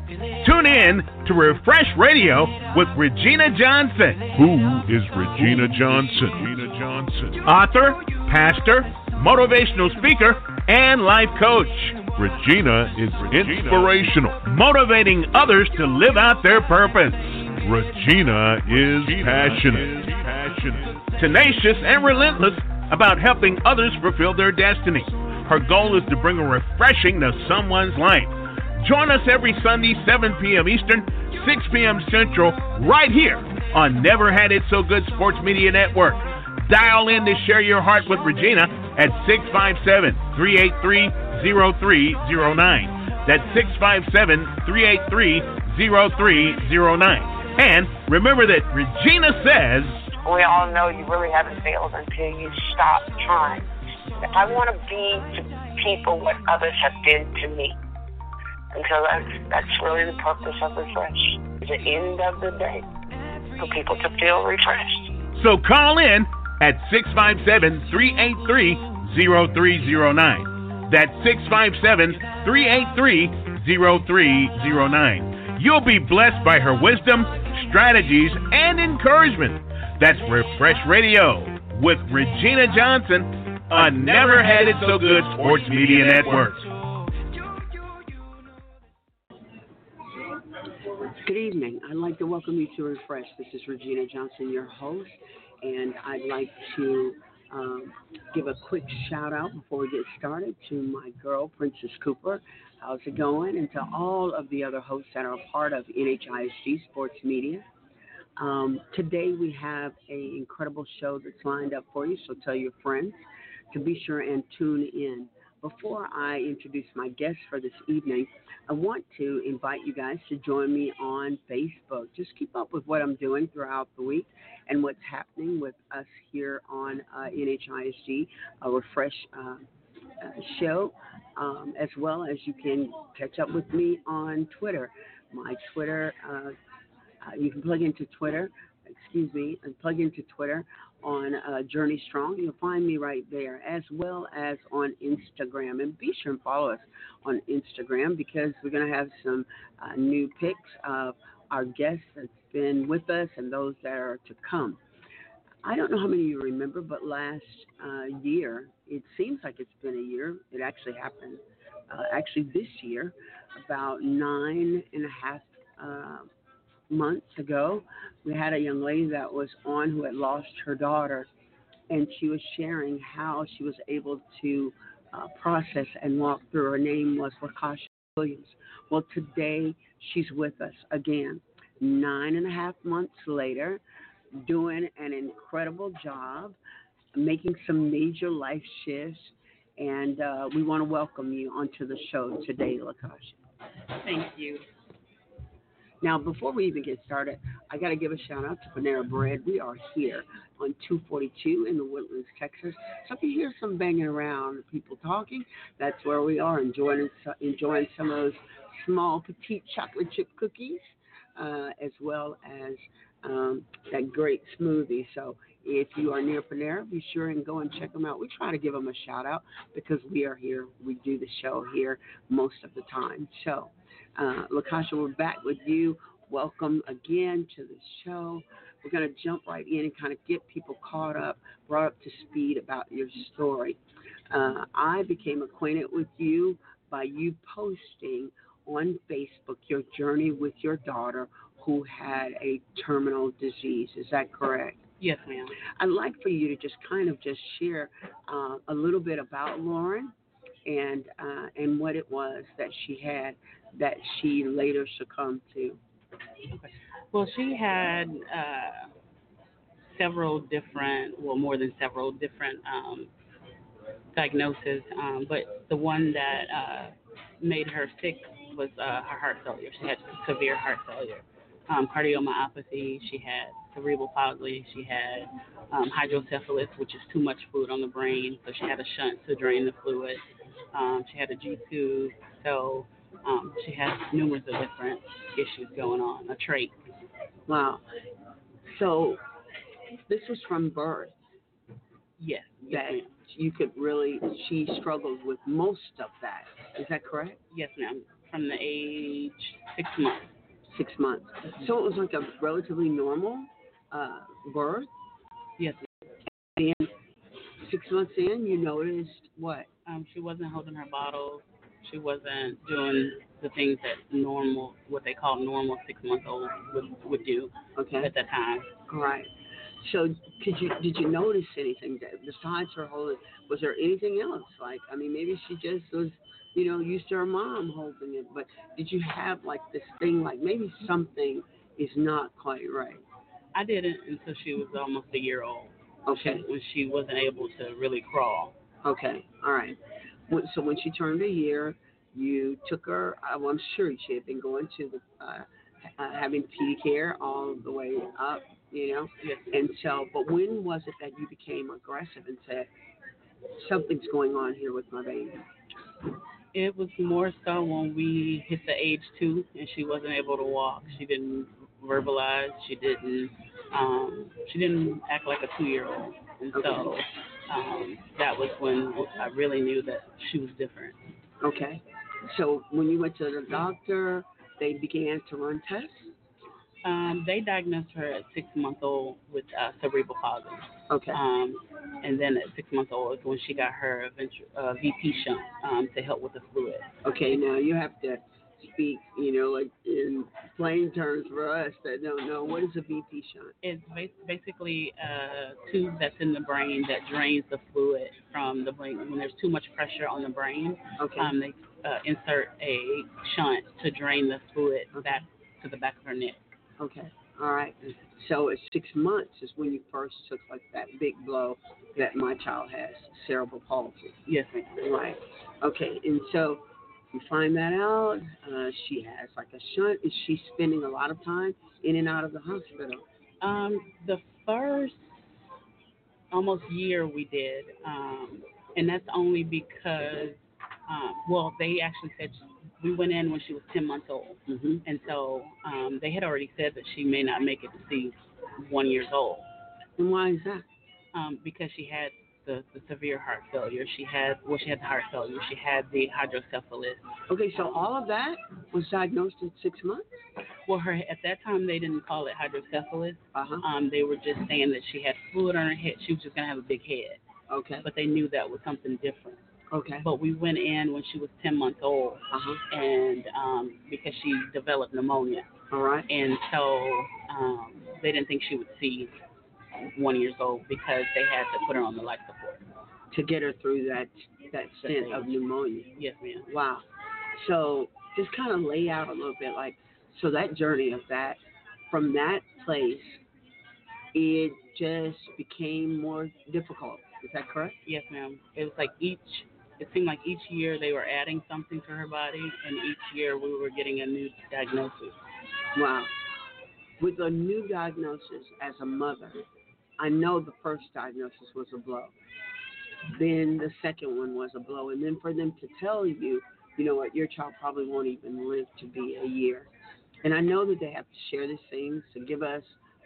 Tune in to Refresh Radio with Regina Johnson. Who is Regina Johnson? Author, pastor, motivational speaker, and life coach. Regina is inspirational, motivating others to live out their purpose. Regina is passionate, tenacious and relentless about helping others fulfill their destiny. Her goal is to bring a refreshing to someone's life. Join us every Sunday, 7 p.m. Eastern, 6 p.m. Central, right here on Never Had It So Good Sports Media Network. Dial in to share your heart with Regina at 657-383-0309. That's 657-383-0309. And remember that Regina says, we all know you really haven't failed until you stop trying. I want to be to people what others have been to me. And so that's really the purpose of Refresh. At the end of the day, for people to feel refreshed. So call in at 657-383-0309. That's 657-383-0309. You'll be blessed by her wisdom, strategies, and encouragement. That's Refresh Radio with Regina Johnson on Never Had It So Good Sports Media Network. Good evening. I'd like to welcome you to Refresh. This is Regina Johnson, your host, and I'd like to give a quick shout out before we get started to my girl, Princess Cooper. How's it going? And to all of the other hosts that are a part of NHISG Sports Media. Today we have an incredible show that's lined up for you, so tell your friends to be sure and tune in. Before I introduce my guest for this evening, I want to invite you guys to join me on Facebook. Just keep up with what I'm doing throughout the week and what's happening with us here on NHISG, a Refresh show, as well as you can catch up with me on Twitter. My Twitter, you can plug into Twitter on Journey Strong. You'll find me right there, as well as on Instagram. And be sure and follow us on Instagram because we're going to have some new pics of our guests that's been with us and those that are to come. I don't know how many of you remember, but last year, it seems like it's been a year. It actually happened, this year, about 9.5 months ago, we had a young lady that was on who had lost her daughter, and she was sharing how she was able to process and walk through. Her name was Lakasha Williams. Well, today she's with us again, 9.5 months later, doing an incredible job, making some major life shifts, and we want to welcome you onto the show today, Lakasha. Thank you. Now, before we even get started, I got to give a shout out to Panera Bread. We are here on 242 in the Woodlands, Texas. So if you hear some banging around, people talking, that's where we are, enjoying some of those small petite chocolate chip cookies, as well as that great smoothie. So if you are near Panera, be sure and go and check them out. We try to give them a shout out because we are here. We do the show here most of the time. So, Lakasha, we're back with you. Welcome again to the show. We're going to jump right in and kind of get people caught up, brought up to speed about your story. I became acquainted with you by you posting on Facebook your journey with your daughter who had a terminal disease. Is that correct? Yes, ma'am. I'd like for you to just kind of just share a little bit about Lauren and what it was that she had that she later succumbed to. Well, she had more than several different diagnoses, but the one that made her sick was her heart failure. She had severe heart failure, cardiomyopathy. She had cerebral palsy. She had hydrocephalus, which is too much fluid on the brain, so she had a shunt to drain the fluid. She had a G-tube, so she had numerous of different issues going on, a trait. Wow. So this was from birth. Yes. That ma'am. She struggled with most of that. Is that correct? Yes, ma'am. From the age months. 6 months. So it was like a relatively normal birth. Yes. And 6 months in, you noticed what? She wasn't holding her bottles. She wasn't doing the things that what they call normal 6-month-old would do at that time. All right. So did you notice anything that besides her holding? Was there anything else? Like, I mean, maybe she just was, used to her mom holding it. But did you have like this thing, like maybe something is not quite right? I didn't until she was almost a year old. Okay. When she wasn't able to really crawl. Okay. All right. So when she turned a year, you took her. I'm sure she had been going to the having pediatric care all the way up, Yes. And so, but when was it that you became aggressive and said, something's going on here with my baby? It was more so when we hit the age 2 and she wasn't able to walk. She didn't verbalize. She didn't act like a 2-year-old. And so that was when I really knew that she was different. Okay. So when you went to the doctor, they began to run tests? They diagnosed her at 6-month-old with cerebral palsy. Okay. And then at 6-month-old is when she got her VP shunt to help with the fluid. Okay, now you have to speak, like in plain terms for us that don't know. What is a VP shunt? It's basically a tube that's in the brain that drains the fluid from the brain. When there's too much pressure on the brain, they insert a shunt to drain the fluid back to the back of her neck. Okay. All right. So at 6 months is when you first took like that big blow that my child has, cerebral palsy. Yes, ma'am. Right. Okay. And so you find that out. She has like a shunt. Is she spending a lot of time in and out of the hospital? The first almost year we did, and that's only because, they actually said we went in when she was 10 months old, and so they had already said that she may not make it to see 1 year old. And why is that? Because she had the severe heart failure. She had the heart failure. She had the hydrocephalus. Okay, so all of that was diagnosed at 6 months? Well, at that time they didn't call it hydrocephalus. They were just saying that she had fluid on her head. She was just gonna have a big head. Okay. But they knew that was something different. Okay. But we went in when she was 10 months old, and because she developed pneumonia. All right. And so they didn't think she would see 1 year old because they had to put her on the life support to get her through that stint of pneumonia. Yes, ma'am. Wow. So just kind of lay out a little bit, like, so that journey of that, from that place, it just became more difficult. Is that correct? Yes, ma'am. It was like it seemed like each year they were adding something to her body, and each year we were getting a new diagnosis. Wow. With a new diagnosis as a mother, I know the first diagnosis was a blow. Then the second one was a blow. And then for them to tell you, you know what, your child probably won't even live to be a year. And I know that they have to share these things to give us,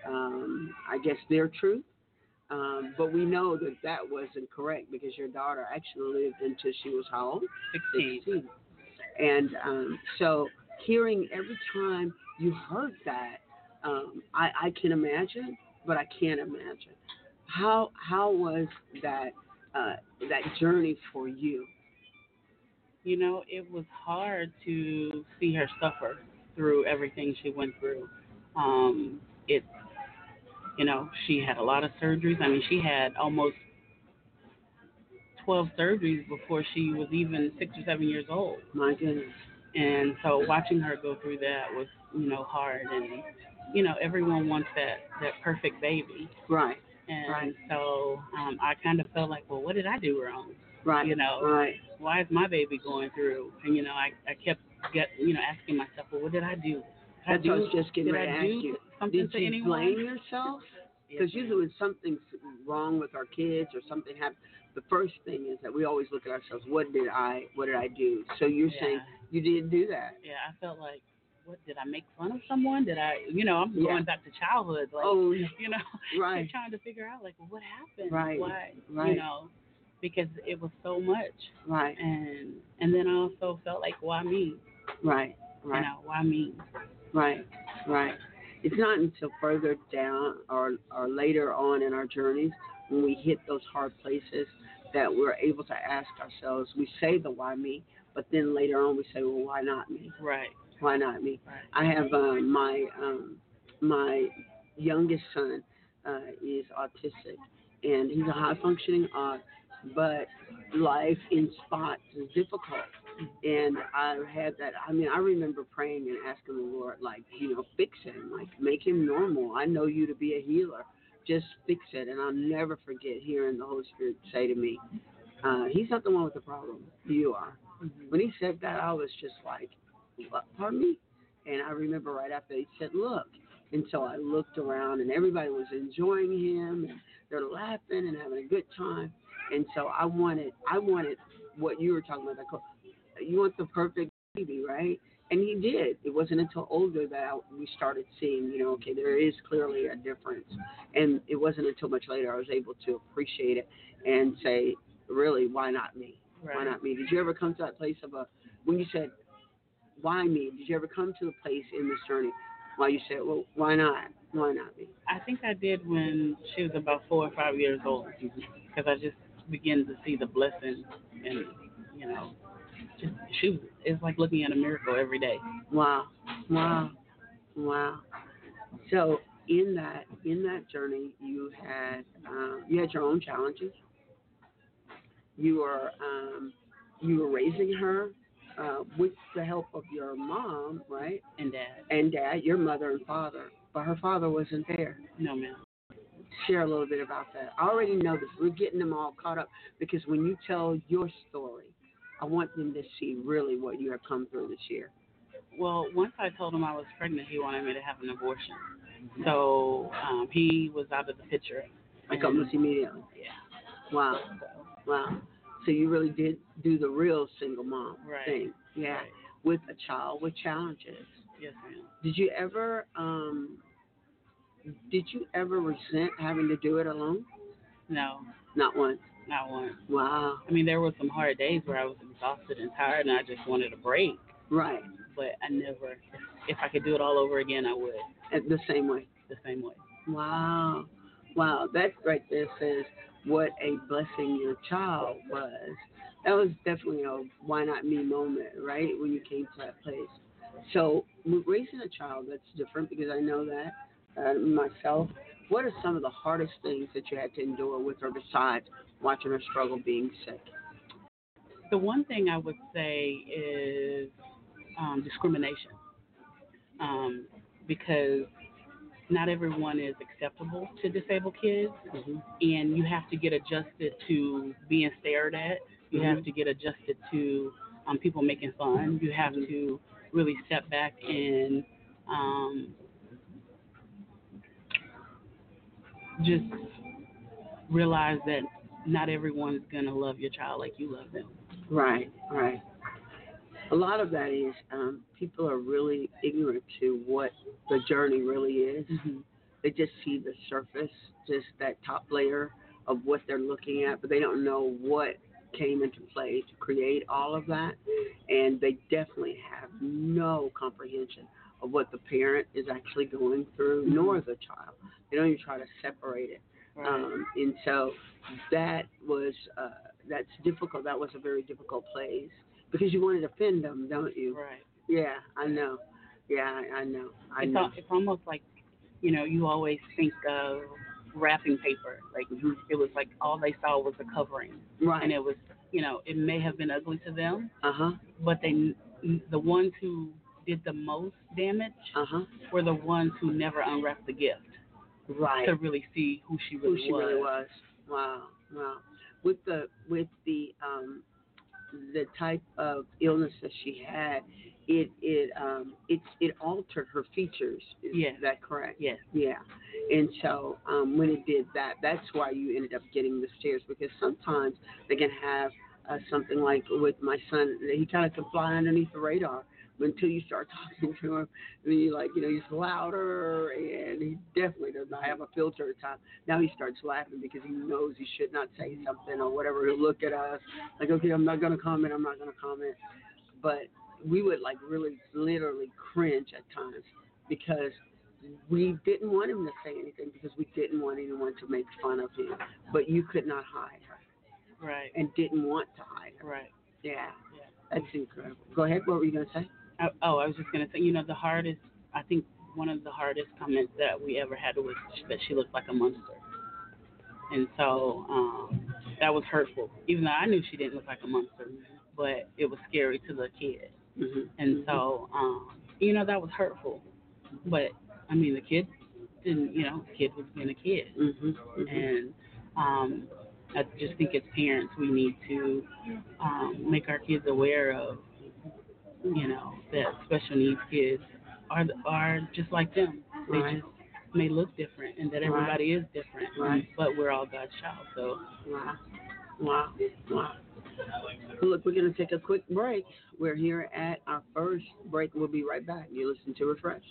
I guess, their truth. But we know that that wasn't correct because your daughter actually lived until she was how old? 16. And so hearing every time you heard that, I can imagine, but I can't imagine. How was that journey for you? You know, it was hard to see her suffer through everything she went through. She had a lot of surgeries. I mean, she had almost 12 surgeries before she was even 6 or 7 years old. My goodness. And so watching her go through that was, hard. And, everyone wants that perfect baby. Right. And so I kind of felt like, well, what did I do wrong? Right. Right. Why is my baby going through? And, I kept asking myself, well, what did I do? I was just getting ready to ask you. Did you blame yourself? Because usually when something's wrong with our kids or something happens, the first thing is that we always look at ourselves. What did I do? So you're saying you didn't do that? Yeah, I felt like, what did I make fun of someone? Did I? I'm going back to childhood. Like, right. trying to figure out like, well, what happened? Right. Why? Right. Because it was so much. Right. And then I also felt like, why me? Right. Right. You know, why me? Right. Right. It's not until further down or later on in our journeys when we hit those hard places that we're able to ask ourselves. We say the why me, but then later on we say, well, why not me? Right. Why not me? Right. I have my youngest son is autistic, and he's a high functioning but life in spots is difficult. And I've had that. I mean, I remember praying and asking the Lord, like, fix him, like, make him normal. I know you to be a healer. Just fix it. And I'll never forget hearing the Holy Spirit say to me, he's not the one with the problem. You are. Mm-hmm. When he said that, I was just like, what, pardon me? And I remember right after he said, look. And so I looked around, and everybody was enjoying him, and they're laughing and having a good time. And so I wanted what you were talking about. You want the perfect baby, right? And he did. It wasn't until older that we started seeing, okay, there is clearly a difference. And it wasn't until much later I was able to appreciate it and say, really, why not me? Right. Why not me? Did you ever come to that place when you said, why me? Did you ever come to the place in this journey why you said, well, why not? Why not me? I think I did when she was about 4 or 5 years old, because I just began to see the blessing, and it's like looking at a miracle every day. Wow. So in that journey, you had your own challenges. You were raising her with the help of your mom, right? And dad. And dad, your mother and father. But her father wasn't there. No, ma'am. Share a little bit about that. I already know this. We're getting them all caught up because when you tell your story, I want them to see really what you have come through this year. Well, once I told him I was pregnant, he wanted me to have an abortion. So he was out of the picture. Like almost immediately. Yeah. Wow. So you really did do the real single mom thing. Yeah. Right. With a child with challenges. Yes, ma'am. Did you ever resent having to do it alone? No. Not once. Not once. Wow. I mean, there were some hard days where I was exhausted and tired, and I just wanted a break. Right. But I never. If I could do it all over again, I would. The same way. The same way. Wow. That right there says what a blessing your child was. That was definitely a why not me moment, right? When you came to that place. So raising a child, that's different because I know that myself. What are some of the hardest things that you had to endure with her besides watching her struggle being sick? The one thing I would say is discrimination, because not everyone is acceptable to disabled kids, and you have to get adjusted to being stared at. You have to get adjusted to people making fun. You have to really step back and just realize that not everyone's going to love your child like you love them. Right. A lot of that is people are really ignorant to what the journey really is. They just see the surface, just that top layer of what they're looking at, but they don't know what came into play to create all of that. And they definitely have no comprehension of what the parent is actually going through, nor the child. They don't even try to separate it. Right. And so that was, that's difficult. That was a very difficult place because you want to defend them, don't you? Right. Yeah, I know. Yeah, I know. It's almost like, you always think of wrapping paper. Like it was like all they saw was the covering. Right. And it was, it may have been ugly to them. But the ones who did the most damage were the ones who never unwrapped the gift. Right. To really see who she really was. Wow. With the type of illness that she had, it altered her features. Is that correct? Yes. Yeah. And so when it did that, that's why you ended up getting the stairs, because sometimes they can have something like with my son, he kind of can fly underneath the radar. Until you start talking to him, and you're like, he's louder, and he definitely does not have a filter at times. Now he starts laughing because he knows he should not say something or whatever. He'll look at us like, okay, I'm not going to comment. But we would like really literally cringe at times because we didn't want him to say anything because we didn't want anyone to make fun of him. But you could not hide her. Right. And didn't want to hide her. Right. Yeah. That's incredible. Go ahead. What were you going to say? I was just going to say, I think one of the hardest comments that we ever had was that she looked like a monster. And so that was hurtful, even though I knew she didn't look like a monster, but it was scary to the kid. Mm-hmm. And so, that was hurtful. But, I mean, the kid didn't, the kid was being a kid. Mm-hmm. Mm-hmm. And I just think as parents we need to make our kids aware of, that special needs kids are just like them. They Right. just may look different, and that everybody is different. Right. But we're all God's child. So. Wow. Well, look, we're going to take a quick break. We're here at our first break. We'll be right back. You listen to Refresh.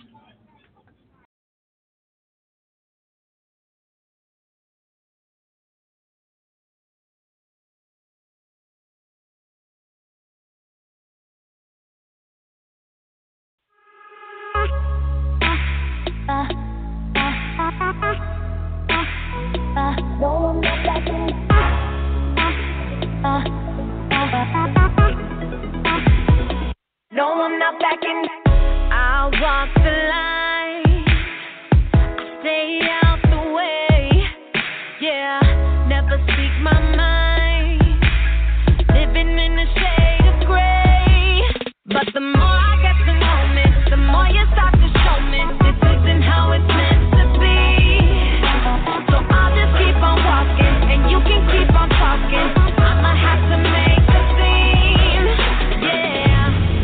No, I'm not backing. I walk the line. I stay out the way. Yeah, never speak my mind. Living in a shade of gray. But the more I get to know me, the more you start to show me this isn't how it's meant to be. So I'll just keep on walking, and you can keep on talking. I'ma have to make a scene. Yeah.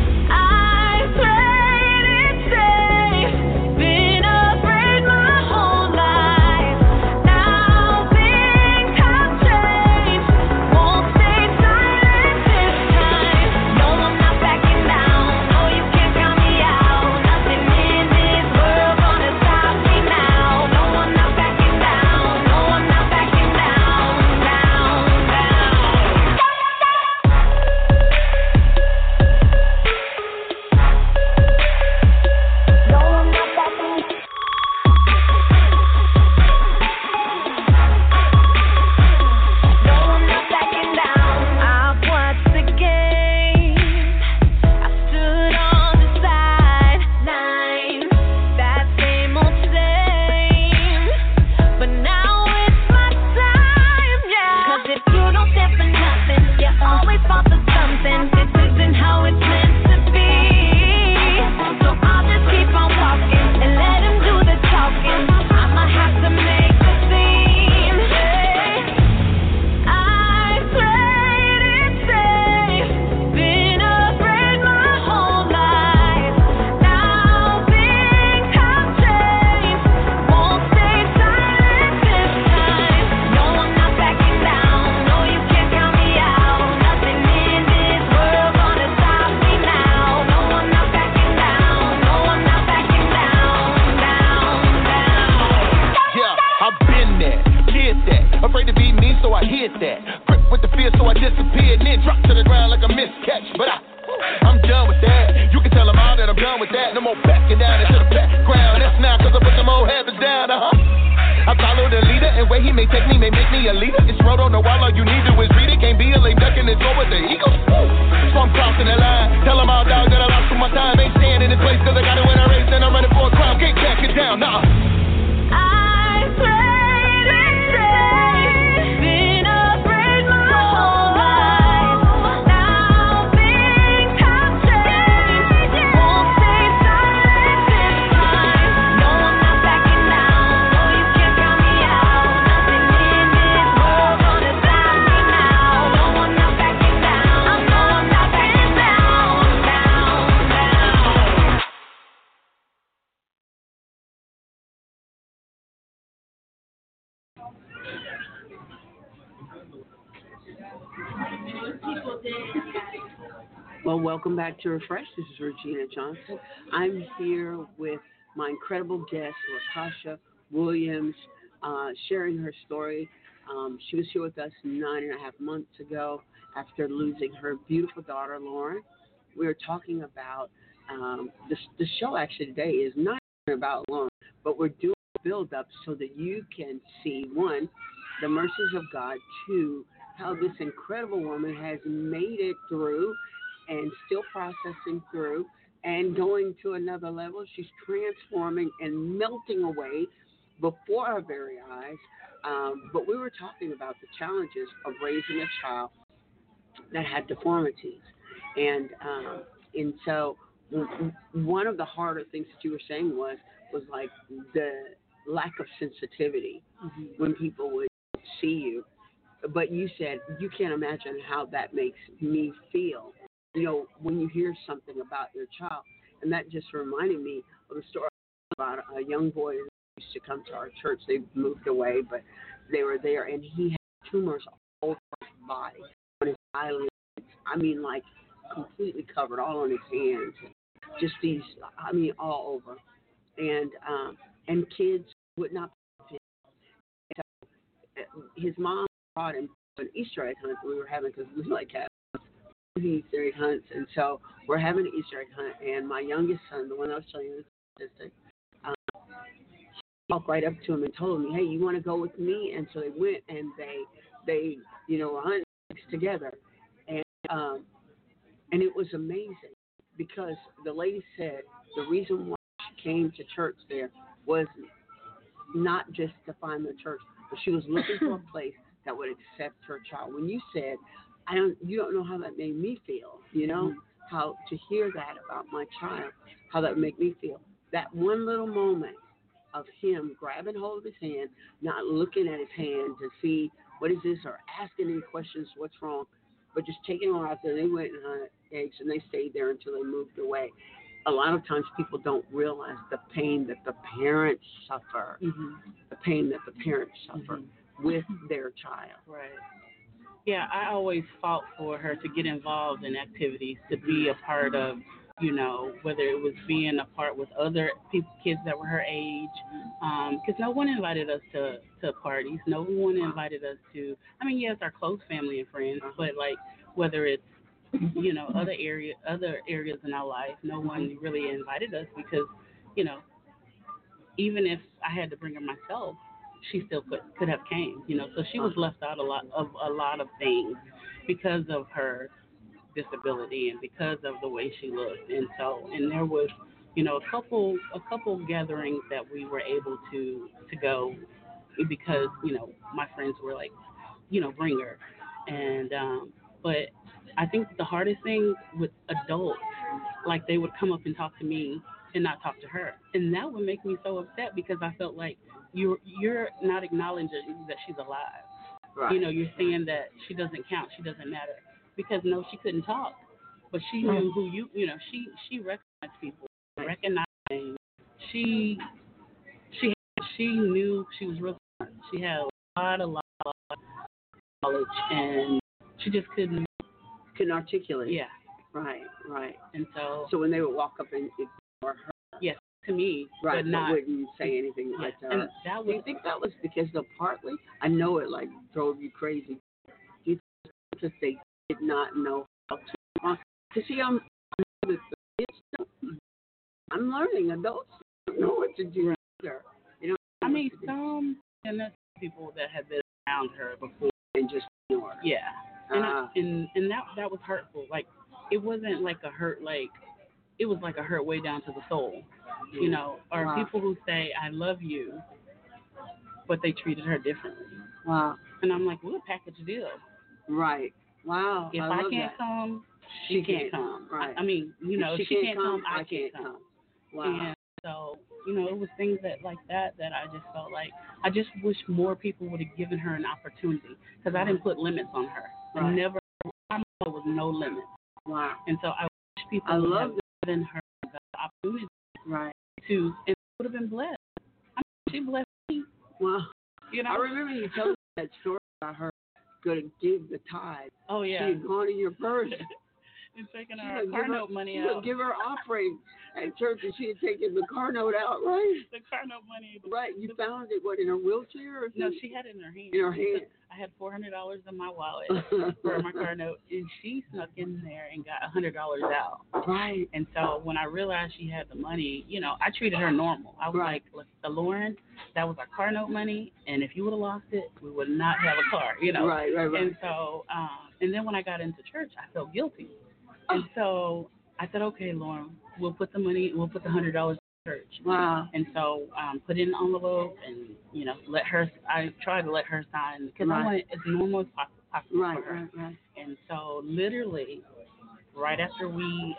Well, welcome back to Refresh. This is Regina Johnson. I'm here with my incredible guest, Lakasha Williams, sharing her story. She was here with us 9.5 months ago after losing her beautiful daughter, Lauren. we're talking about the show actually today is not about long, but we're doing a build up so that you can see, one, the mercies of God, two, how this incredible woman has made it through and still processing through and going to another level. She's transforming and melting away before our very eyes. But we were talking about the challenges of raising a child that had deformities. And so one of the harder things that you were saying was like the lack of sensitivity when people would see you. But you said you can't imagine how that makes me feel, when you hear something about your child. And that just reminded me of a story about a young boy who used to come to our church. They moved away, but they were there, and he had tumors all over his body, on his eyelids. I mean, like completely covered, all on his hands. Just these, all over. And kids would not pick him. So his mom brought him to an Easter egg hunt we were having, because we like having Easter egg hunts. And so we're having an Easter egg hunt, and my youngest son, the one I was telling you, he walked right up to him and told him, hey, you want to go with me? And so they went, and they were hunting together. And it was amazing, because the lady said the reason why she came to church there was not just to find the church, but she was looking for a place that would accept her child. When you said, you don't know how that made me feel, how to hear that about my child, how that would make me feel. That one little moment of him grabbing hold of his hand, not looking at his hand to see what is this or asking any questions, what's wrong, but just taking her out there. They went and hunted eggs, and they stayed there until they moved away. A lot of times people don't realize the pain that the parents suffer, the pain that the parents suffer with their child. Right. Yeah, I always fought for her to get involved in activities, to be a part of, whether it was being a part with other kids that were her age, because no one invited us to parties. No one invited us to, yes, our close family and friends, but like whether it's, other areas in our life, no one really invited us because, even if I had to bring her myself, she still could have came, so she was left out a lot of things because of her disability and because of the way she looked. And there was, a couple gatherings that we were able to go because, my friends were like, bring her. And, but I think the hardest thing with adults, like they would come up and talk to me and not talk to her. And that would make me so upset because I felt like you're not acknowledging that she's alive. Right. You're saying that she doesn't count, she doesn't matter. Because no, she couldn't talk, but she knew who she recognized people, recognized names. She knew she was real smart. She had a lot of knowledge, and she just couldn't articulate. Yeah. Right. And so when they would walk up and ignore her. Yes, to me, right, but not wouldn't say anything like that. And that was, do you think that was because partly? I know it like drove you crazy. Do you think because they did not know how to? Because see, I'm learning. Adults don't know what to do either. Some and there's people that have been around her before and just ignore her. Yeah, and that was hurtful. Like it wasn't like a hurt, like it was like a hurt way down to the soul, Or people who say I love you, but they treated her differently. Wow. And I'm like, what a package deal. Right. Wow. If I can't come, she can't come. Right. If she can't come, I can't come. Wow. And so, it was things like that I just felt like I just wish more people would have given her an opportunity because I didn't put limits on her. Right. There was no limit. Wow. And so I wish people would have given her the opportunity. Right. And would have been blessed. She blessed me. Wow. I remember you told me that story about her going to give the tithe. Oh, yeah. She had gone to your purse and taking her car note money out. Give her offering at church, and she had taken the car note out, right? The car note money. Right. You found it, what, in her wheelchair or something? No, she had it in her hand. In her hand. I had $400 in my wallet for my car note, and she snuck in there and got $100 out. Right. And so when I realized she had the money, you know, I treated her normal. I was like, Lauren, that was our car note money, and if you would have lost it, we would not have a car, you know. Right. And so, and then when I got into church, I felt guilty. And so I said, okay, Lauren, we'll put the $100 in church. Wow. And so put in an envelope and, you know, I tried to let her sign because I want it as normal as possible for her. Right. And so literally right after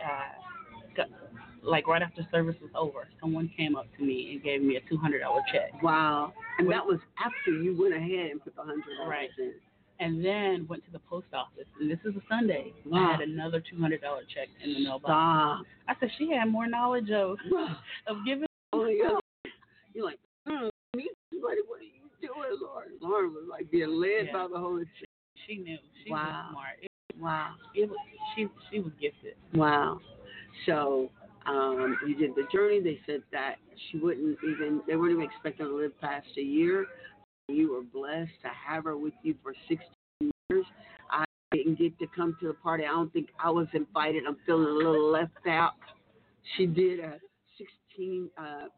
right after service was over, someone came up to me and gave me a $200 check. Wow. And that was after you went ahead and put the $100 in. And then went to the post office, and this is a Sunday. Wow. I had another $200 check in the mailbox. Stop. I said she had more knowledge of giving. Oh my God. You're like, what are you doing, Lord? Lauren was like being led by the Holy Spirit. She knew. She was smart. She was gifted. Wow. So you did the journey. They said that they weren't even expecting to live past a year. You were blessed to have her with you for 16 years. I didn't get to come to the party. I don't think I was invited. I'm feeling a little left out. She did a 16,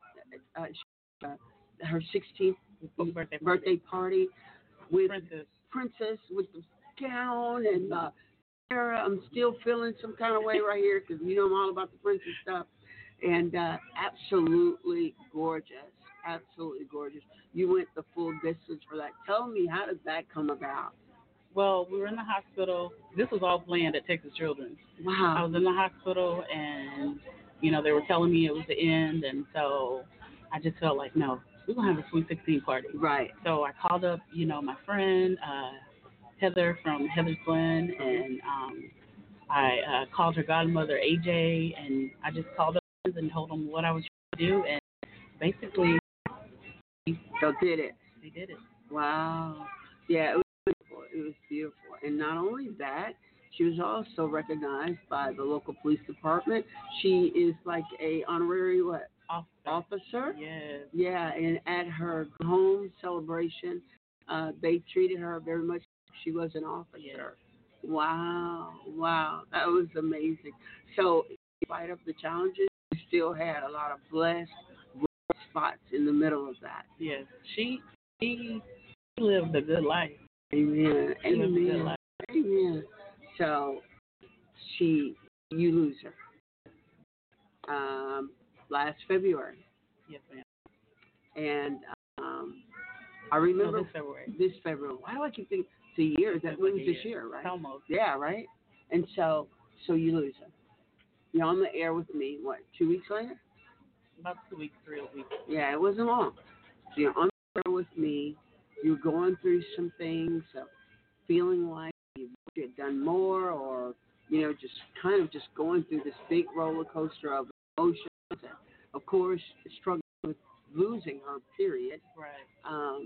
her 16th birthday party with Princess with the gown and Sarah. I'm still feeling some kind of way right here because you know I'm all about the princess stuff. And absolutely gorgeous. Absolutely gorgeous. You went the full distance for that. Tell me, how did that come about? Well, we were in the hospital. This was all planned at Texas Children's. Wow. I was in the hospital, and, you know, they were telling me it was the end, and so I just felt like, no, we're going to have a Sweet 16 party. Right. So I called up, you know, my friend, Heather from Heather's Glen, and I called her godmother, AJ, and I just called up and told them what I was trying to do, and basically did it. They did it. Wow. Yeah, it was beautiful. It was beautiful. And not only that, she was also recognized by the local police department. She is like a honorary officer. Yes. Yeah, and at her home celebration, they treated her very much like she was an officer. Yes. Wow. That was amazing. So, in spite of the challenges, you still had a lot of blessed spots in the middle of that. Yes. She lived a good life. Amen. She lived a good life. Amen. So, you lose her. Last February. Yes, ma'am. And I remember this February. Why do I keep thinking it's a year? That was this year, right? Almost. Yeah, right? And so you lose her. You're on the air with me, 2 weeks later? About 2 weeks, 3 weeks. Yeah, it wasn't long. So you're on the air with me. You're going through some things, feeling like you had done more, or, you know, just kind of just going through this big roller coaster of emotions. And, of course, struggling with losing her, period. Right.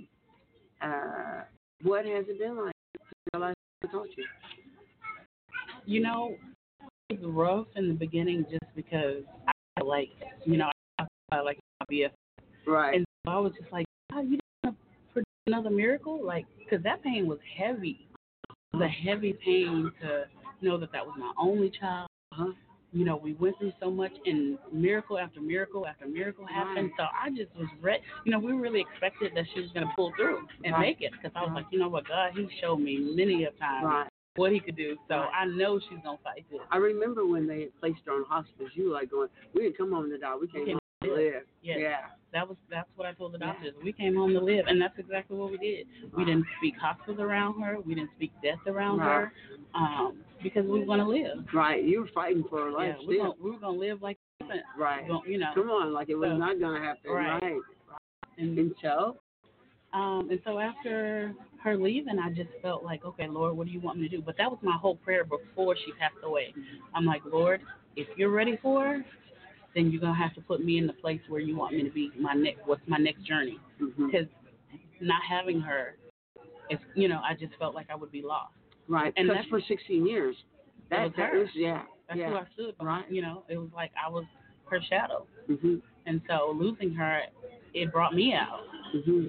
What has it been like since the last time I talked to you? You know, it was rough in the beginning just because I felt like, you know, I felt like I'd be right. And so I was just like, oh, you didn't produce another miracle? Like, because that pain was heavy. It was a heavy pain to know that was my only child. You know, we went through so much, and miracle after miracle after miracle happened. So I just was ready. You know, we really expected that she was going to pull through and make it, because I was like, you know what, God, He showed me many a time what He could do. So I know she's going to fight this. I remember when they placed her on hospice, you were like going, we didn't come home to die. We came home to live. Yes. Yeah. That's what I told the doctors. We came home to live, and that's exactly what we did. We didn't speak hospice around her. We didn't speak death around her, because we want to live. Right. You were fighting for her life. Yeah, we were going to live like that. Right. You know. Come on, like it was not going to happen. Right. And so? And so after her leaving, I just felt like, okay, Lord, what do you want me to do? But that was my whole prayer before she passed away. I'm like, Lord, if you're ready for her, then you're going to have to put me in the place where you want me to be. What's my next journey? Because not having her, you know, I just felt like I would be lost. Right. And that's for 16 years. That was her. Yeah. That's Yeah. who I stood by. Right. You know, it was like I was her shadow. Mhm. And so losing her, it brought me out. Mhm.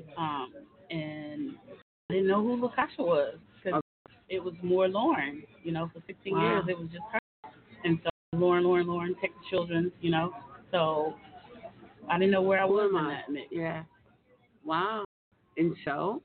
And I didn't know who Latasha was because it was more Lauren. You know, for 16 years it was just her. And so Lauren, Texas Children's. You know, so I didn't know where I was in that mix. Yeah. Wow. And so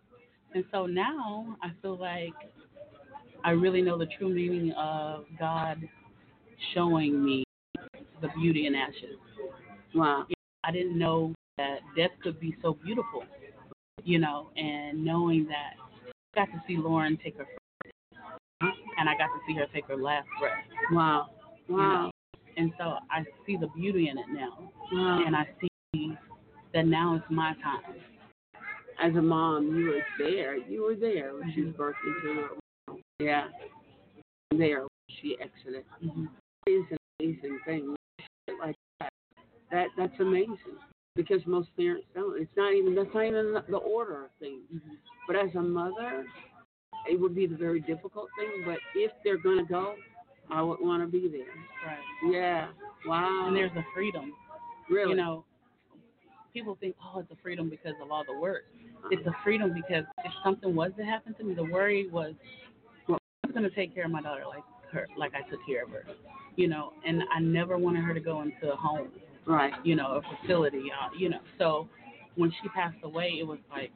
now I feel like I really know the true meaning of God showing me the beauty in ashes. wow. I didn't know that death could be so beautiful, you know, and knowing that I got to see Lauren take her first breath, and I got to see her take her last breath. Wow. You know? And so I see the beauty in it now. Wow. And I see that now it's my time. As a mom, you were there. You were there when she was birthed into the world. Yeah. There when she exited. Mm-hmm. It is an amazing thing. Like that's amazing. Because most parents don't. That's not even the order of things. Mm-hmm. But as a mother, it would be the very difficult thing. But if they're gonna go, I would want to be there. Right. Yeah. Wow. And there's a freedom. Really? You know, people think, oh, it's a freedom because of all the work. It's a freedom because if something was to happen to me, the worry was, well, I was going to take care of my daughter like I took care of her, you know, and I never wanted her to go into a home, right? You know, a facility, you know. So when she passed away, it was like,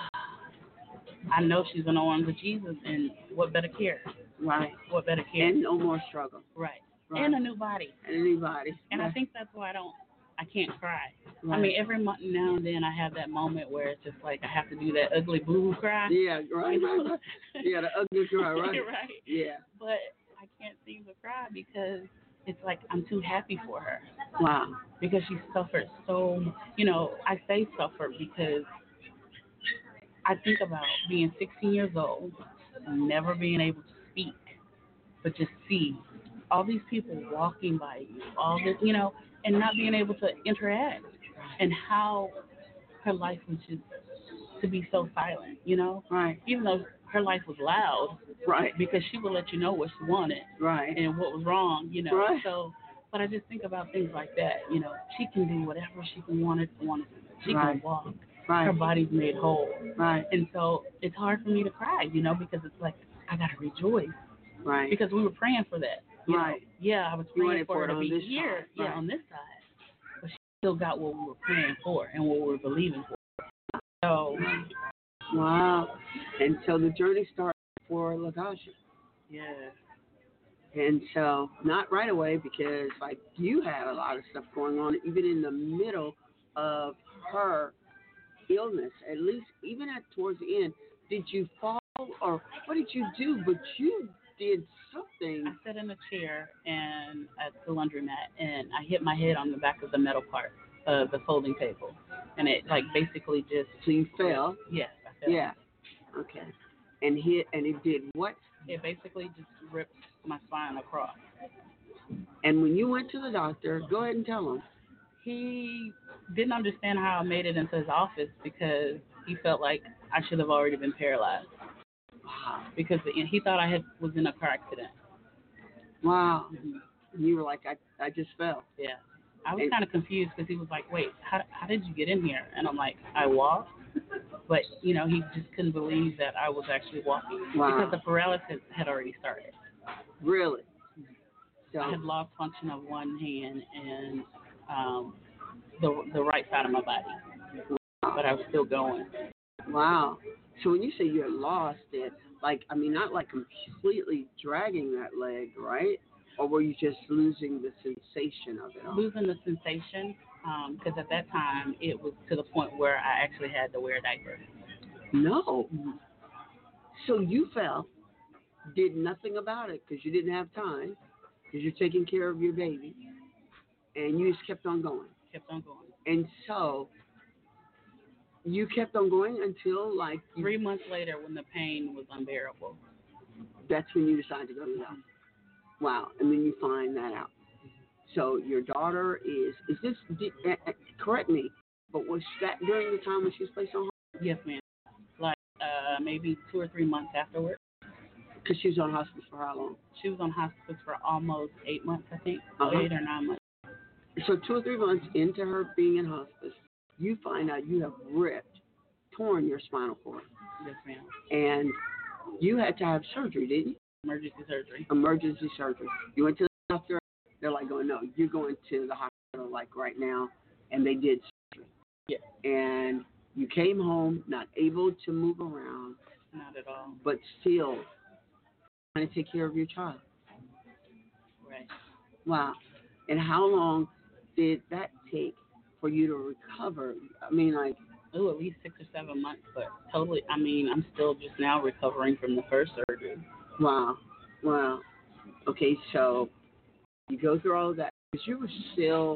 I know she's going to on with Jesus, and what better care? Right. What better care? And no more struggle. Right. And a new body. And a new body. And I think that's why I can't cry. Right. I mean, every month now and then I have that moment where it's just like I have to do that ugly boo cry. Yeah, right. Yeah, the ugly cry, right? Right. Yeah. But I can't seem to cry because it's like I'm too happy for her. Wow. Because she suffered so, you know, I say suffered because I think about being 16 years old, never being able to speak, but just see all these people walking by you, all this, you know, and not being able to interact, and how her life was just to be so silent, you know? Right. Even though her life was loud. Right. Because she would let you know what she wanted. Right. And what was wrong, you know? Right. So, but I just think about things like that, you know? She can do whatever she wanted. She right. can walk. Right. Her body's made whole. Right. And so it's hard for me to cry, you know, because it's like, I got to rejoice. Right. Because we were praying for that. You right. know? Yeah, I was praying for her to be Side. here. Right. Yeah, on this side. But she still got what we were praying for and what we were believing for. So. Wow. And so the journey started for Latasha. Yeah. And so, not right away, because like you had a lot of stuff going on, even in the middle of her illness. At least, even towards the end, did you fall or what did you do? But you did something. I sat in a chair and at the laundromat, and I hit my head on the back of the metal part of the folding table, and it like basically just. So you fell. Yes, I fell. Yeah. Okay. And it did what? It basically just ripped my spine across. And when you went to the doctor, go ahead and tell him. He didn't understand how I made it into his office because he felt like I should have already been paralyzed. Wow. Because he thought I was in a car accident. Wow. Mm-hmm. And you were like, I just fell. Yeah. I was kind of confused because he was like, wait, how did you get in here? And I'm like, I walked. But, you know, he just couldn't believe that I was actually walking. Wow. Because the paralysis had already started. Really? So I had lost function of one hand and the right side of my body. But I was still going. Wow. So when you say you had lost it, like, I mean, not like completely dragging that leg, right? Or were you just losing the sensation of it all? Losing the sensation, because at that time it was to the point where I actually had to wear a diaper. No. So you fell, did nothing about it because you didn't have time, because you're taking care of your baby, and you just kept on going. Kept on going. And so you kept on going until, like... 3 months later, when the pain was unbearable. That's when you decided to go to the doctor. Wow. And then you find that out. So your daughter is this, correct me, but was that during the time when she was placed on hold? Yes, ma'am. Like maybe 2 or 3 months afterwards. Because she was on hospice for how long? She was on hospice for almost 8 months, I think. Uh-huh. 8 or 9 months. So 2 or 3 months into her being in hospice, you find out you have torn your spinal cord. Yes, ma'am. And you had to have surgery, didn't you? Emergency surgery. Emergency surgery. You went to the doctor. They're like, going, no, you're going to the hospital like right now. And they did surgery. Yes. And you came home, not able to move around. Not at all. But still trying to take care of your child. Right. Wow. And how long did that take for you to recover? I mean, like, at least 6 or 7 months, but totally, I mean, I'm still just now recovering from the first surgery. Wow. Okay, so you go through all of that, because you were still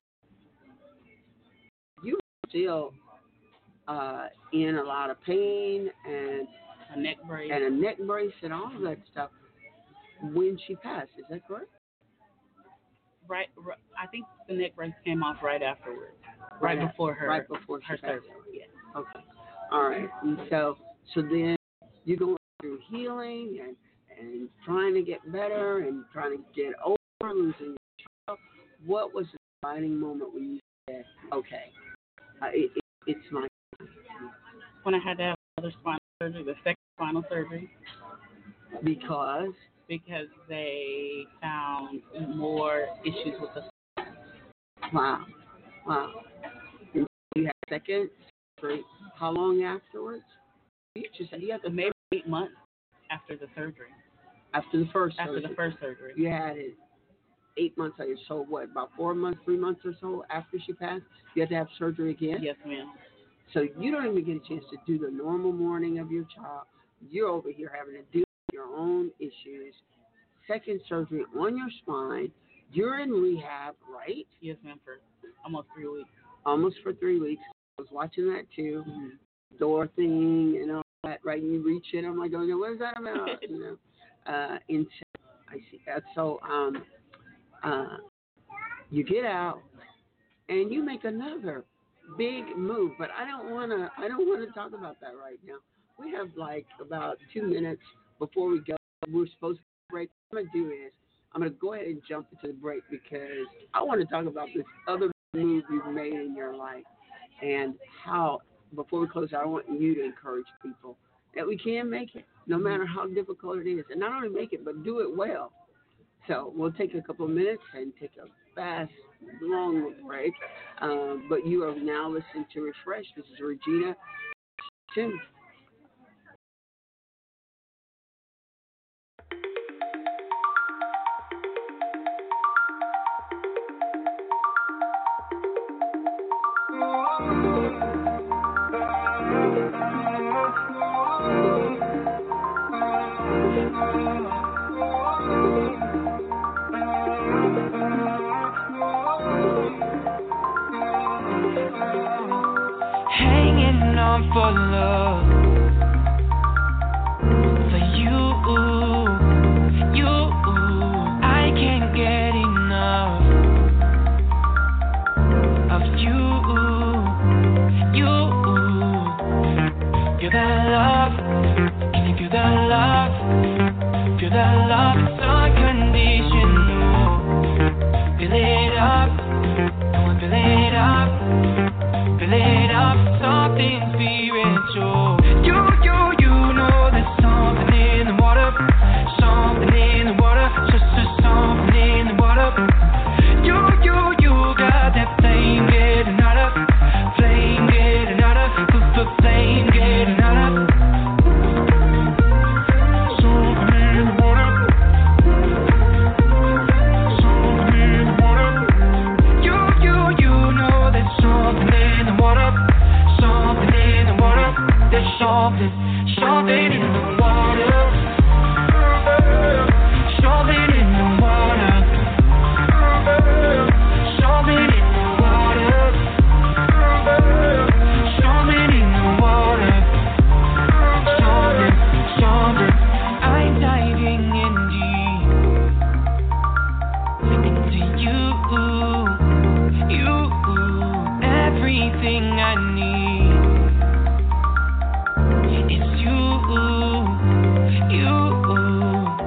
in a lot of pain and a neck brace and all of that stuff when she passed. Is that correct? Right. I think the neck brace came off right afterwards. Right before her surgery. Yeah. Okay. All right. And so then you're going through healing and trying to get better and trying to get over losing your child. What was the defining moment when you said, okay, it's my time? When I had to have another spinal surgery, the second spinal surgery. Because they found more issues with the. Wow. And you had second surgery. How long afterwards? You had maybe 8 months after the surgery. After the first surgery. You had it 8 months later. So what, about 4 months, 3 months or so after she passed, you had to have surgery again? Yes, ma'am. So you don't even get a chance to do the normal mourning of your child. You're over here having to deal with your own issues. Second surgery on your spine. You're in rehab, right? Yes, ma'am, for almost 3 weeks. Almost for 3 weeks. I was watching that too. Mm-hmm. Door thing and all that, right? And you reach it. I'm like, okay, what is that about? And I see that. So you get out and you make another big move, but I don't want to talk about that right now. We have like about 2 minutes before we go. We're supposed to break. What I'm going to do is I'm going to go ahead and jump into the break because I want to talk about this other move you've made in your life and how, before we close out, I want you to encourage people that we can make it no matter how difficult it is. And not only make it, but do it well. So we'll take a couple of minutes and take a fast, long break. But you are now listening to Refresh. This is Regina. Tim. Hanging on for love, for you, I can't get enough of you. Feel that love, can you feel that love? Feel that love, it's unconditional. Feel it up, come on, feel it up. Fill it up, something spiritual. You know there's something in the water. Something in the water, just something in the water. You got that flame getting hotter. Flame getting hotter, flame getting hotter. Something in the water. Something in the water. You know there's something in the water. Something in the water. There's something in the water. Something in the water. Something in the water. Something in the water. Something. I'm diving in deep into you. Everything I need is you.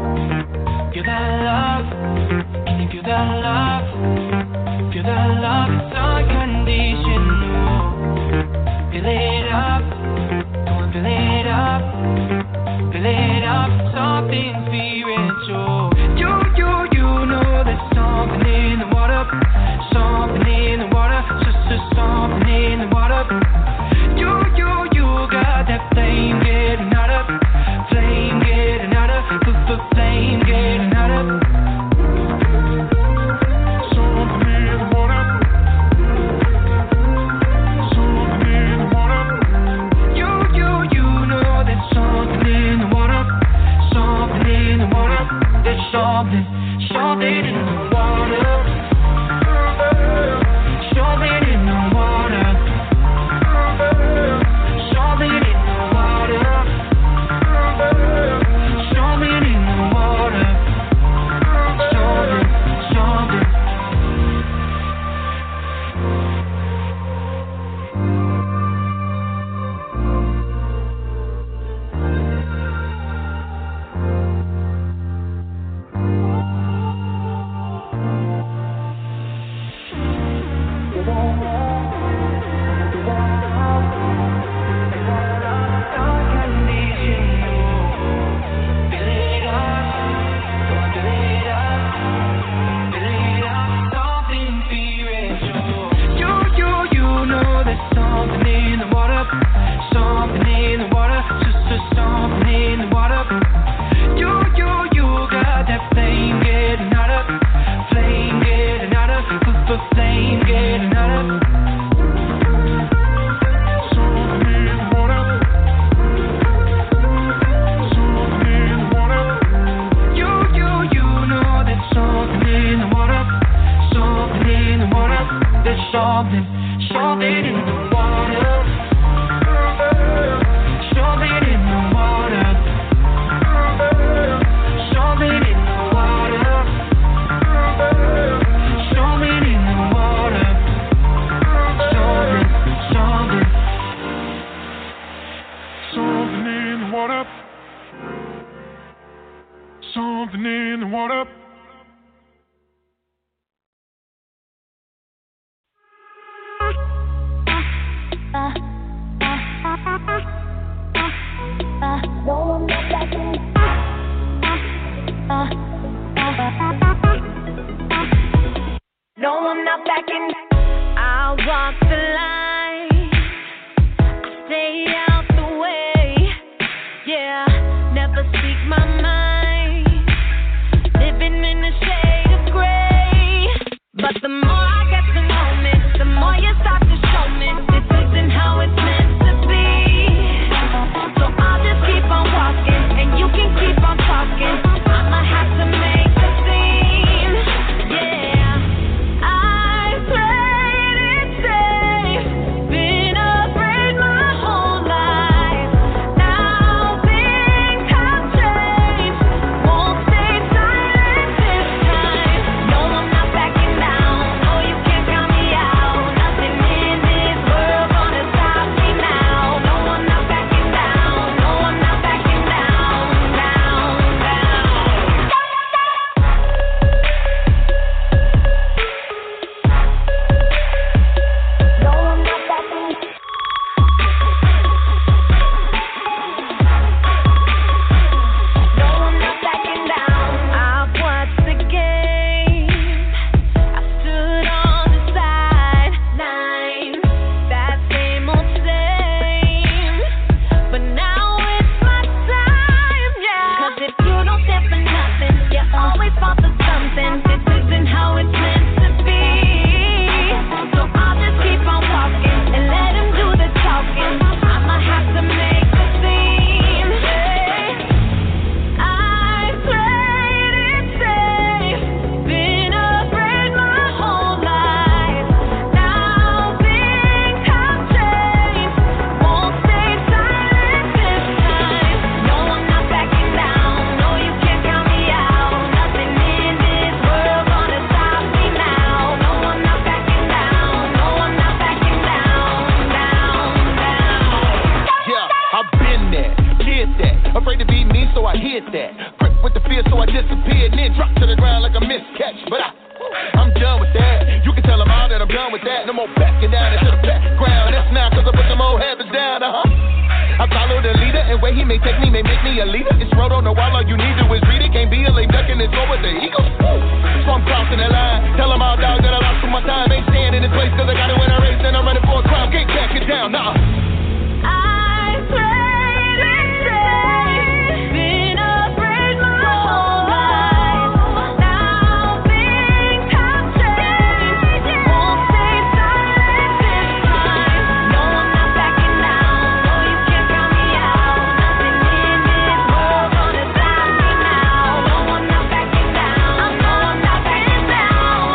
may take me, may make me a leader. It's wrote on the wall, all you need to is read it. Can't be a lame duck in this go with the eagle. So I'm crossing the line. Tell them all, dog, that I lost for my time. Ain't staying in this place cause I gotta win a race and I'm running for a crown. Can't back it down, nah. I played it safe, been afraid my whole life. Now things have changed, won't stay silent this time. No, I'm not backing down, no, you can't count me out. Nothing in this world gonna stop me now. No, I'm not backing down, no, I'm not backing down,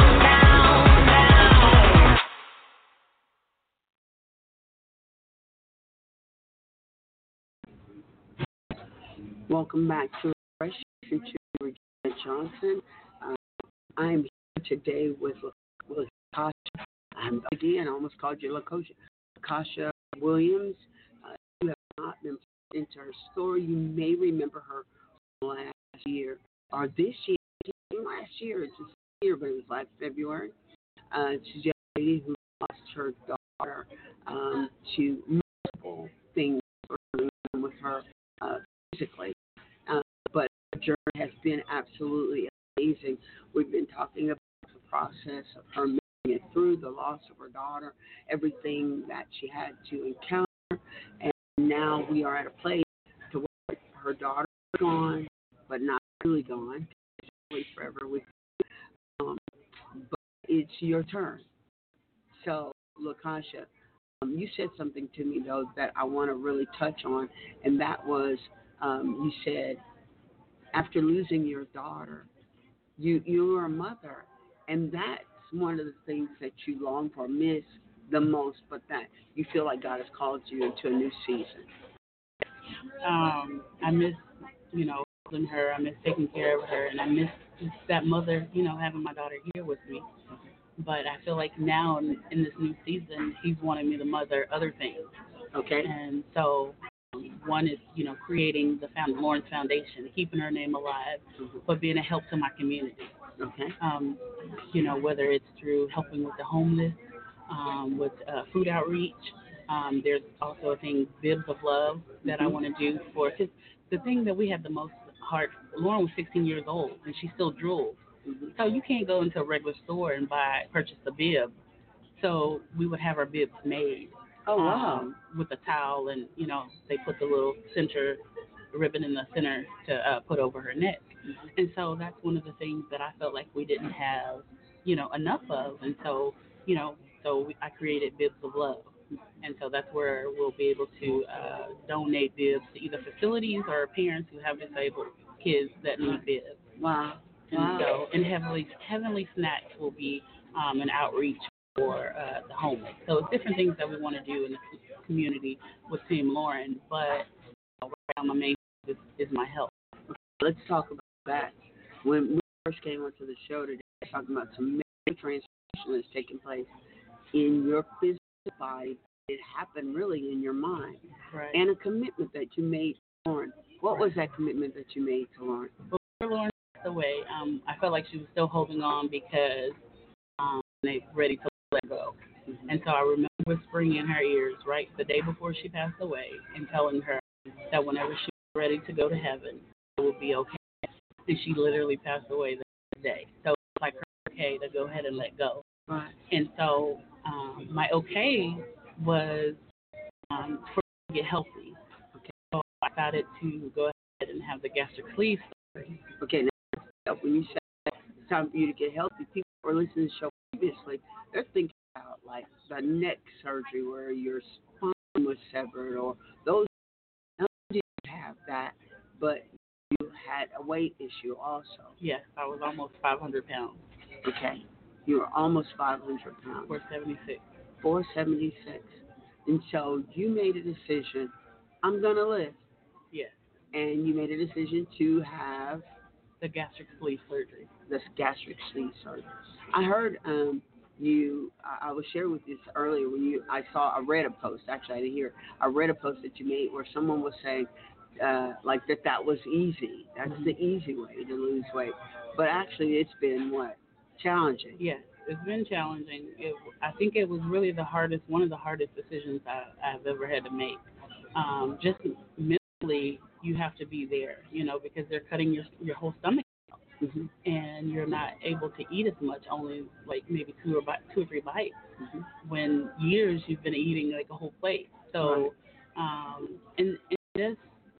down. Welcome back to Fresh to Regina Johnson. I'm here today with Lakasha. Again, I almost called you Lakasha Williams. You have not been into her story. You may remember her from last year or this year. Last year, it's this year, but it was last February. She's a young lady who lost her daughter to multiple things going on with her physically. But the journey has been absolutely amazing. We've been talking about the process of her making it through the loss of her daughter, everything that she had to encounter, and now we are at a place to where her daughter is gone, but not really gone. She's forever with you. But it's your turn. So, Lakasha, you said something to me, though, that I want to really touch on, and that was you said after losing your daughter, you were a mother, and that's one of the things that you long for, miss the most, but that you feel like God has called you into a new season. I miss, holding her. I miss taking care of her, and I miss that mother, having my daughter here with me. But I feel like now in this new season, He's wanting me to mother other things. Okay. And so one is, creating the Lawrence Foundation, keeping her name alive, but being a help to my community. Okay. Whether it's through helping with the homeless, with food outreach. There's also a thing, Bibs of Love, that I want to do for, cause the thing that we have the most heart, Lauren was 16 years old, and she still drools. So you can't go into a regular store and purchase a bib. So we would have our bibs made. Oh, wow. With a towel, and, they put the little center ribbon in the center to put over her neck. And so that's one of the things that I felt like we didn't have, enough of. And so, I created Bibs of Love. And so that's where we'll be able to donate bibs to either facilities or parents who have disabled kids that need bibs. Wow. And so, and Heavenly Snacks will be an outreach for the homeless. So it's different things that we want to do in the community with Team Lauren, but right now my main focus is my health. Let's talk about that. When we first came onto the show today, talking about some major transformation that's taking place in your physical body. It happened really in your mind. Right. And a commitment that you made to Lauren. What was that commitment that you made to Lauren? Before Lauren passed away, I felt like she was still holding on because they were ready to let go. And so I remember whispering in her ears, right, the day before she passed away, and telling her that whenever she was ready to go to heaven, it would be okay. And she literally passed away the next day. So it's like her okay to go ahead and let go. Right. And so my okay was for her to get healthy. Okay. So I decided to go ahead and have the gastric sleeve surgery. Okay, now when you say it's time for you to get healthy, people who are listening to the show previously, they're thinking about like the neck surgery where your spine was severed or those. Now, you didn't have that, but you had a weight issue also. Yes, I was almost 500 pounds. Okay. You were almost 500 pounds. 476. 476. And so you made a decision, I'm going to live. Yes. And you made a decision to have the gastric sleeve surgery. The gastric sleeve surgery. I heard I was sharing with you earlier when I read a post, actually I didn't hear, I read a post that you made where someone was saying like that was easy. That's the easy way to lose weight. But actually it's been what? Challenging. Yes, it's been challenging. I think it was really one of the hardest decisions I've ever had to make. Just mentally mentally you have to be there, because they're cutting your whole stomach, Mm-hmm. and you're not able to eat as much, only like maybe two or three bites. Mm-hmm. When years you've been eating like a whole plate. So, and just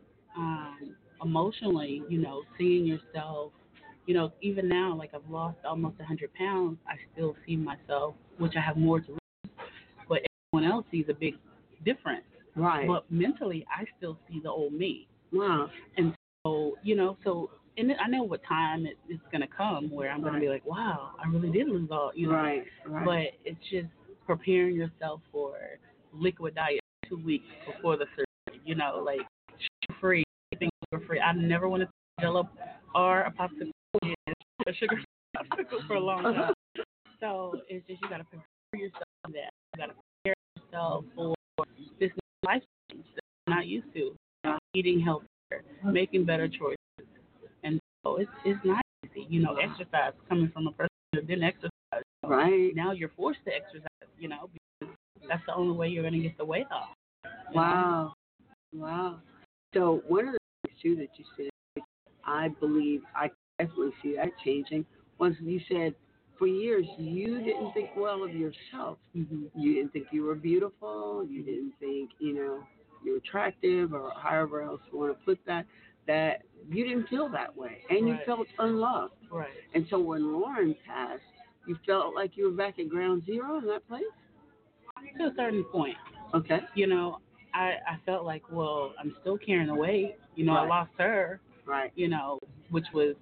emotionally, seeing yourself, even now, like I've lost almost 100 pounds, I still see myself, which I have more to lose, but everyone else sees a big difference. Right. But mentally, I still see the old me. Wow. And so, and I know what time it's going to come where I'm going to be like, wow, I really did lose all, Right. But it's just preparing yourself for liquid diet 2 weeks before the surgery, like sugar-free, anything sugar-free. I never wanted to Jello or a popsicle, a sugar popsicle for a long time. So it's just you got to prepare yourself for that. You got to prepare yourself for this life change that you're not used to. Eating healthier, making better choices. And so it's not easy. Exercise coming from a person who didn't exercise. Right. Now you're forced to exercise, because that's the only way you're going to get the weight off. Wow. Wow. So one of the things, too, that you said, which I believe I definitely see that changing, was you said for years you didn't think well of yourself. Mm-hmm. You didn't think you were beautiful. You didn't think, you're attractive or however else you want to put that you didn't feel that way. And you felt unloved. Right. And so when Lauren passed, you felt like you were back at ground zero in that place? To a certain point. Okay. I felt like, well, I'm still carrying the weight. Right. I lost her. Right. Which was,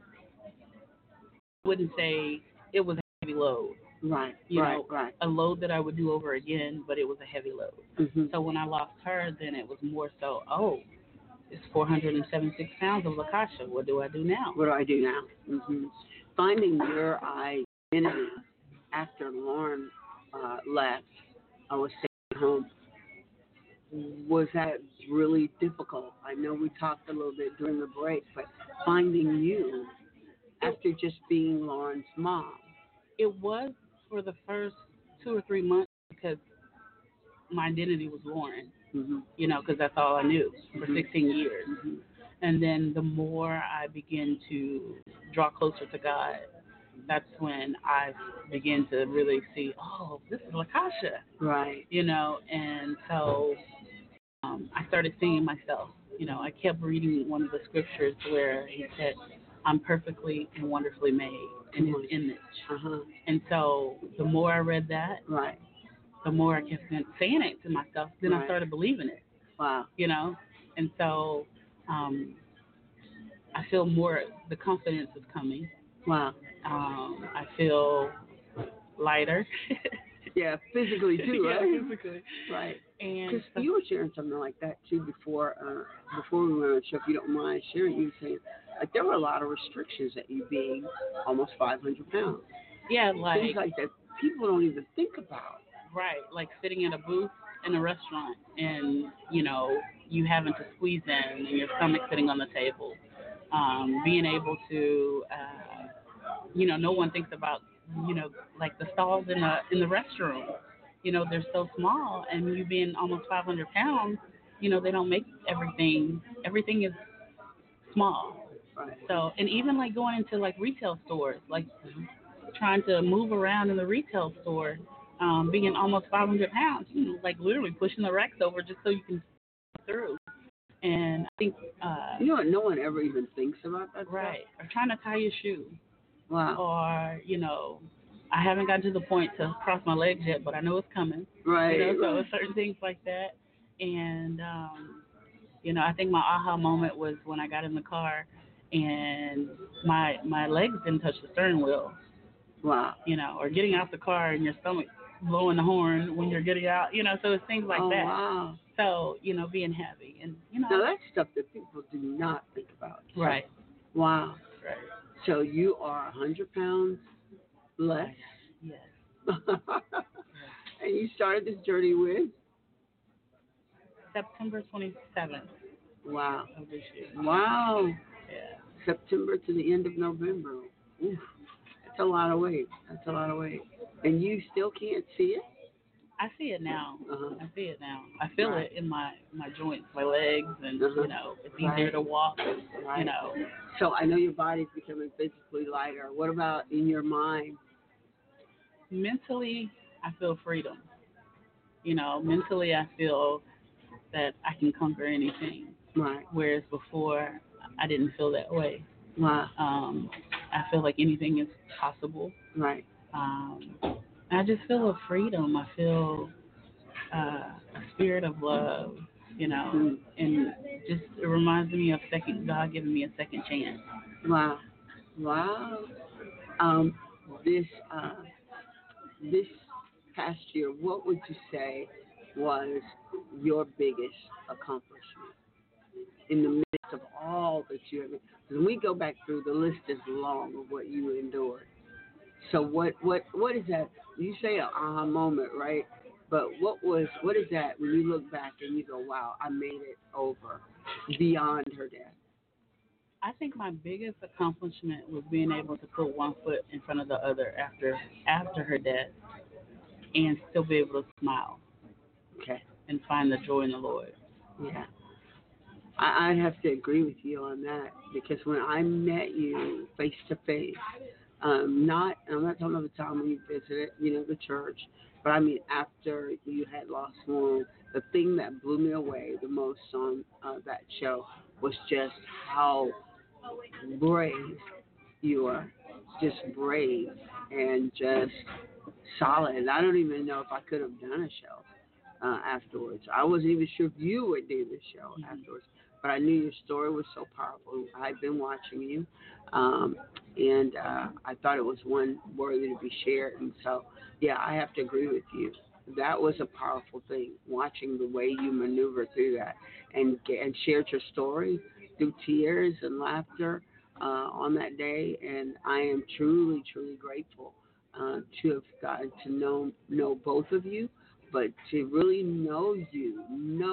I wouldn't say it was a heavy load. Right. Right. A load that I would do over again, but it was a heavy load. Mm-hmm. So when I lost her, then it was more so, it's 476 pounds of Lakasha. What do I do now? What do I do now? Mm-hmm. Finding your identity after Lauren left, I was staying home. Was that really difficult? I know we talked a little bit during the break, but finding you after just being Lauren's mom. It was for the first 2 or 3 months because my identity was Lauren, mm-hmm. Because that's all I knew for mm-hmm. 16 years. Mm-hmm. And then the more I began to draw closer to God, that's when I began to really see, this is Lakasha. Right. And so I started seeing myself. I kept reading one of the scriptures where he said, I'm perfectly and wonderfully made in his image. Uh-huh. And so the more I read that, right. the more I kept saying it to myself, then right. I started believing it. Wow. And so I feel more, the confidence is coming. Wow. I feel lighter. Yeah, physically too, right? Yeah, physically. Right. And because you were sharing something like that too before we went on the show. If you don't mind sharing, you were saying like there were a lot of restrictions at you being almost 500 pounds. Yeah, things like that people don't even think about. Right, like sitting in a booth in a restaurant and you having to squeeze in and your stomach sitting on the table. Being able to, no one thinks about, like the stalls in the restroom. They're so small, and you being almost 500 pounds, they don't make everything. Everything is small. Right. So, and even like going into like retail stores, like trying to move around in the retail store, being almost 500 pounds, like literally pushing the racks over just so you can get through. And I think no one ever even thinks about that. Right. Stuff. Or trying to tie your shoe. Wow. Or I haven't gotten to the point to cross my legs yet, but I know it's coming. Right. So certain things like that. And I think my aha moment was when I got in the car and my legs didn't touch the steering wheel. Wow. Or getting out the car and your stomach blowing the horn when you're getting out. So it's things like that. Wow. So, being heavy and Now that's stuff that people do not think about. Right. Wow. Right. So you are 100 pounds less. Yes. And you started this journey with? September 27th. Wow. Of this year. Wow. Yeah. September to the end of November. Oof. That's a lot of weight. And you still can't see it? I see it now. Uh-huh. I see it now. I feel Right. it in my joints, my legs, and Uh-huh. it's easier to walk. Right. So I know your body's becoming physically lighter. What about in your mind? Mentally, I feel freedom. Mentally, I feel that I can conquer anything. Right. Whereas before, I didn't feel that way. Wow. I feel like anything is possible. Right. I just feel a freedom. I feel a spirit of love, and just it reminds me of God giving me a second chance. Wow. Wow. This past year, what would you say was your biggest accomplishment in the midst of all that you have? When we go back through, the list is long of what you endured. So what is that? You say an aha moment, right? But what is that when you look back and you go, wow, I made it over beyond her death? I think my biggest accomplishment was being able to put one foot in front of the other after her death, and still be able to smile. Okay. And find the joy in the Lord. Yeah. I have to agree with you on that, because when I met you face to face, I'm not talking about the time when you visited, the church, but I mean after you had lost one, the thing that blew me away the most on that show was just how brave you are, just brave and just solid. I don't even know if I could have done a show afterwards. I wasn't even sure if you would do the show afterwards, but I knew your story was so powerful. I'd been watching you, and I thought it was one worthy to be shared. And so, yeah, I have to agree with you. That was a powerful thing, watching the way you maneuvered through that and shared your story through tears and laughter on that day. And I am truly, truly grateful to have gotten to know both of you, but to really know you,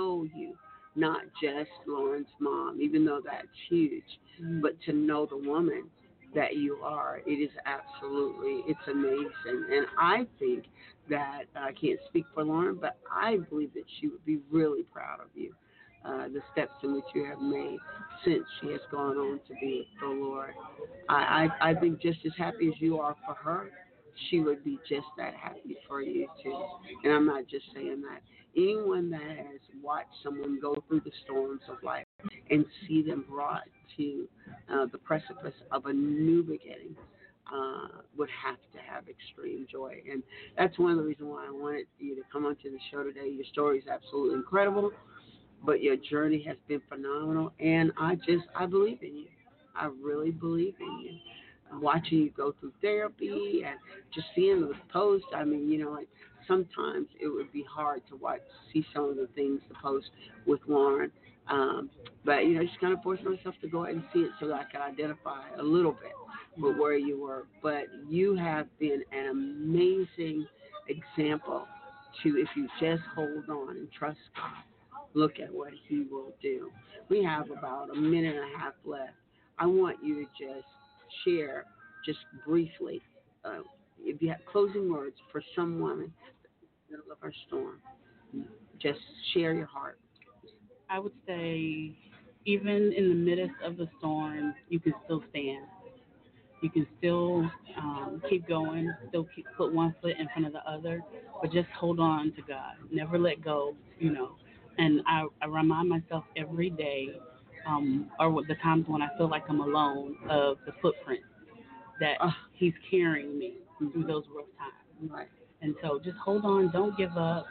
not just Lauren's mom, even though that's huge, but to know the woman that you are. It is it's amazing. And I think that, I can't speak for Lauren, but I believe that she would be really proud of you, the steps in which you have made since she has gone on to be with the Lord. I think just as happy as you are for her, she would be just that happy for you too. And I'm not just saying that. Anyone that has watched someone go through the storms of life and see them brought to the precipice of a new beginning would have to have extreme joy. And that's one of the reasons why I wanted you to come onto the show today. Your story is absolutely incredible, but your journey has been phenomenal. And I believe in you. I really believe in you. Watching you go through therapy and just seeing those posts. I mean, like sometimes it would be hard to see some of the things to post with Lauren. But, just kind of forced myself to go ahead and see it so that I could identify a little bit with where you were. But you have been an amazing example to, if you just hold on and trust God, look at what He will do. We have about a minute and a half left. I want you to just share, just briefly, if you have closing words for some woman in the middle of her storm. Just share your heart. I would say, even in the midst of the storm, you can still stand. You can still keep going, put one foot in front of the other, but just hold on to God. Never let go, And I remind myself every day, or the times when I feel like I'm alone, of the footprint that He's carrying me through those rough times. Right. And so just hold on, don't give up,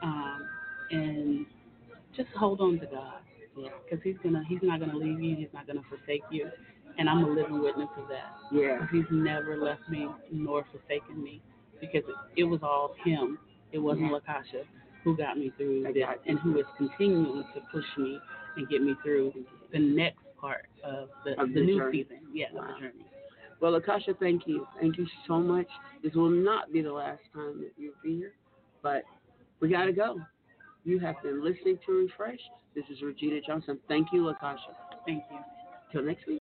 and just hold on to God. Yeah. Because He's not gonna leave you, He's not gonna forsake you, and I'm a living witness of that. Yeah. He's never left me nor forsaken me, because it was all Him. It wasn't LaKasha who got me through this, and who is continuing to push me and get me through the next part of the new journey. Season. Yeah, wow. Of the journey. Well, LaKasha, thank you. Thank you so much. This will not be the last time that you'll be here, but we got to go. You have been listening to Refreshed. This is Regina Johnson. Thank you, LaKasha. Thank you. Till next week.